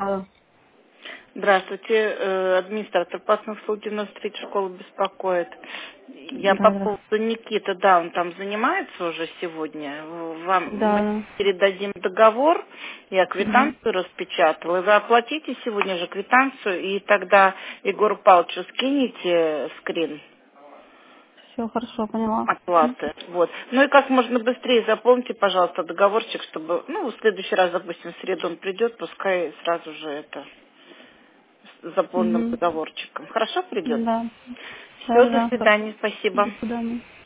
Алло. Здравствуйте, администратор платных услуг 93 школы беспокоит. Я Да, по поводу здравствуйте. Никиты, да, он там занимается уже сегодня. Вам мы Да, передадим договор, я да. Угу. квитанцию распечатала. И вы оплатите сегодня же квитанцию, и тогда Егору Павловичу скинете скрин Все хорошо, поняла. Мгм. оплаты. Вот. Ну и как можно быстрее заполните, пожалуйста, договорчик, чтобы, ну, в следующий раз, допустим, в среду он придет, пускай сразу же это с заполненным Угу. договорчиком. Хорошо придет? Да. Да, Все, да, до да, хорошо. свидания, спасибо. До свидания.